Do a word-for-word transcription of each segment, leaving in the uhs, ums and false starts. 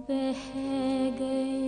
बह गए।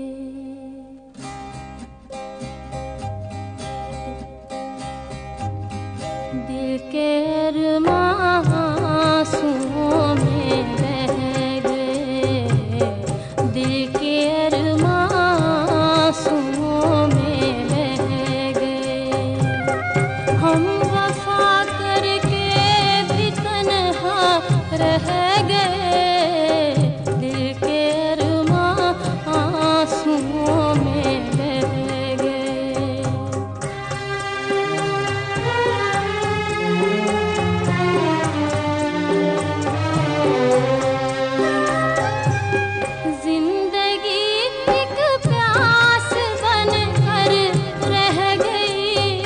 दिल के अरमां आंसुओं में बह गए, दिल के अरमां आंसुओं में बह गए। हम वफा करके भी तन्हा रह गए, दिल के अरमां आंसुओं में बह गए। जिंदगी एक प्यास बनकर रह गई,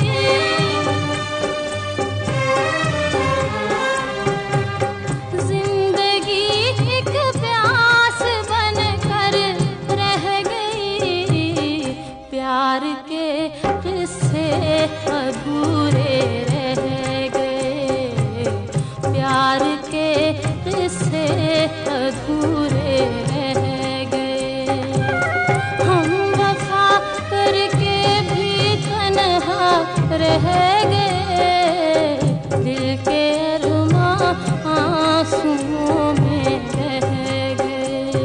जिंदगी एक प्यास बनकर रह गई। प्यार के किस्से अधूरे रह गए, प्यार के किस्से अधूरे रह गए। हम वफा करके भी तन्हा रह गए, दिल के अरमां आंसुओं में बह गए।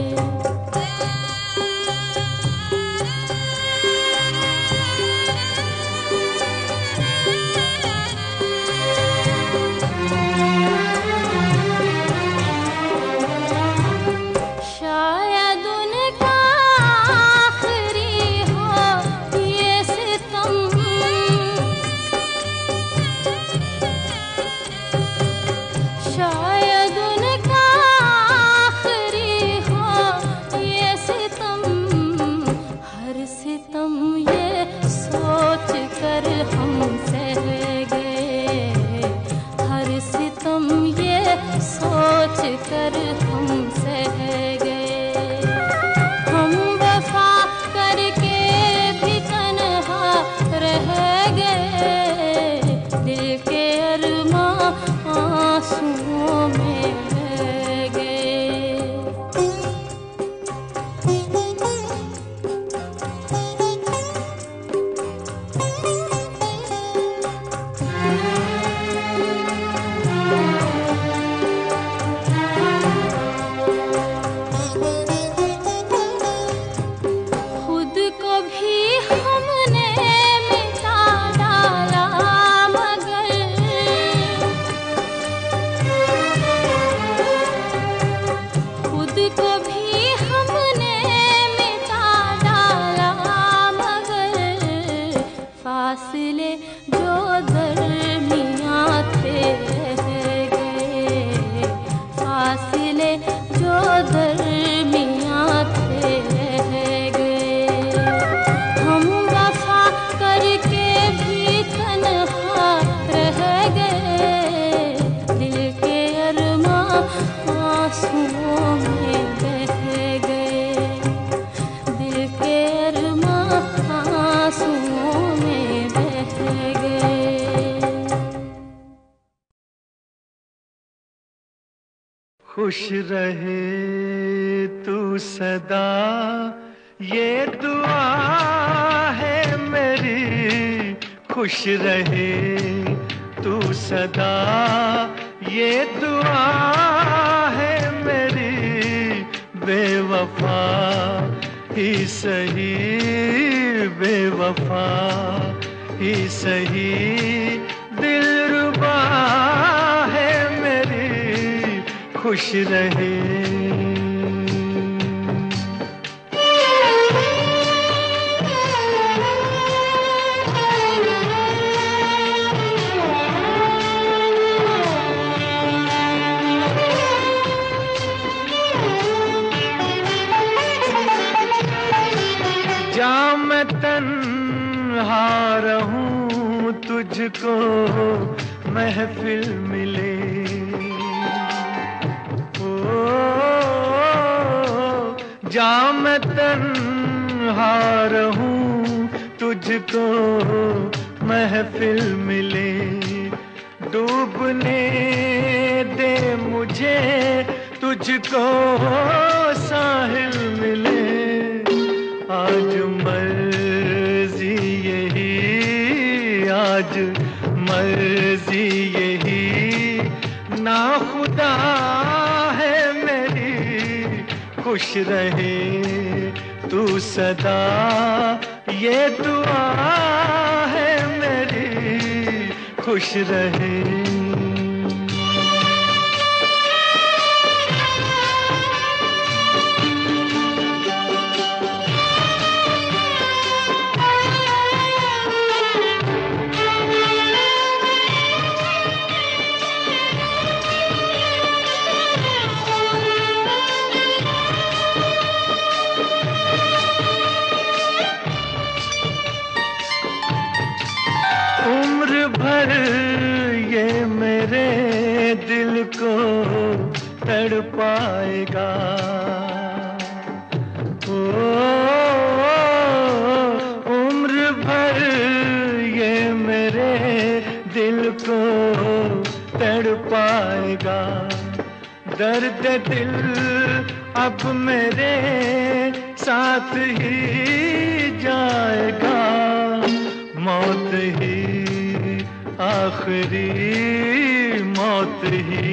शायद उनका आखिरी हो ये सितम, शायद उनका आखिरी हो ये सितम। हर सितम ये सोच कर हम सह गए, हर सितम ये सोच कर हम सह गए। हम वफा करके भी तन्हा रह गए, दिल के अरमां आंसुओं में बह गए। खुद को भी हमने मिटा डाला, मगर खुद को भी हमने मिटा डाला, मगर फासले जो दरमियां थे रह गए, फासले जो दरमियां थे रह गए। हम वफा करके भी तन्हा रह गए, दिल के अरमां आंसुओं में बह गए, दिल के अरमां आंसुओं में बह गए। खुश रहे तू सदा, ये दुआ है मेरी। खुश रहे तू सदा, ये दुआ है मेरी। बेवफा ही सही, बेवफा ही सही, दिलरुबा है मेरी। खुश रहे। जा मैं तन्हा रहूं, तुझको महफिल मिले। ओ जा मैं तन्हा रहूं, तुझको महफिल मिले। डूबने दे मुझे, तुझको साहिल मिले। खुदा है मेरी खुश रहे तू सदा, ये दुआ है मेरी खुश रहे। उम्र भर ये मेरे दिल को तड़पाएगा, ओ, उम्र भर ये मेरे दिल को तड़पाएगा। दर्द दिल अब मेरे साथ ही जाएगा, मौत ही आखिरी, मौत ही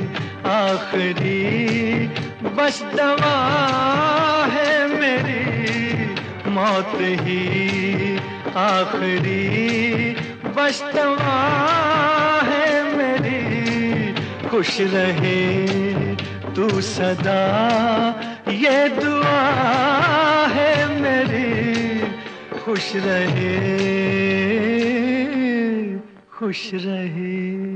आखिरी बस दवा है मेरी, मौत ही आखिरी बस दवा है मेरी। खुश रहे तू सदा, ये दुआ है मेरी खुश रहे, खुश रहे।